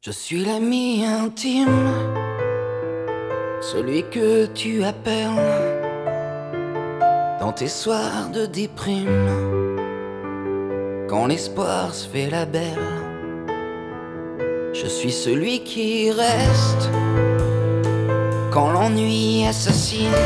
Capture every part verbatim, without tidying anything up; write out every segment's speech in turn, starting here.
Je suis l'ami intime, celui que tu appelles dans tes soirs de déprime, quand l'espoir se fait la belle. Je suis celui qui reste quand l'ennui assassine,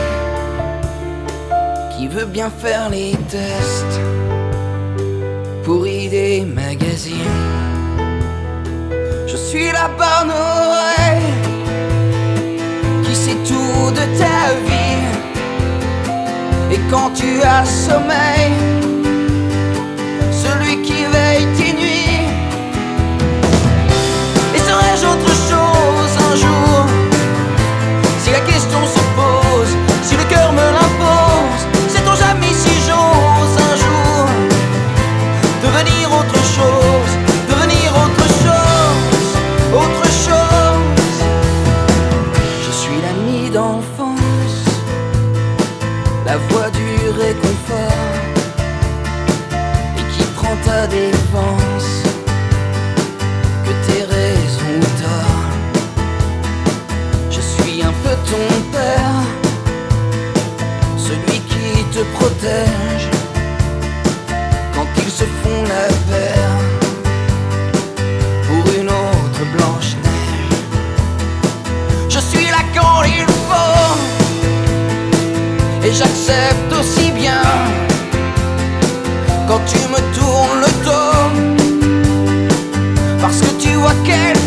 qui veut bien faire les tests pour idées magazines. Je suis la bonne oreille qui sait tout de ta vie. Et quand tu as sommeil, celui qui veille tes nuits. Et serais-je autre chose un jour, si la question se pose, si le cœur me l'impose? Sait-on jamais si j'ose un jour devenir autre chose, devenir autre chose, autre chose? Je suis l'ami d'enfance, la voix du réconfort, et qui prend ta défense, que tes raisons ou torts. Je suis un peu ton père, celui qui te protège quand ils se font la paire pour une autre Blanche-Neige. Je suis là quand il faut, et j'accepte aussi bien quand tu me tournes le dos, parce que tu vois qu'elle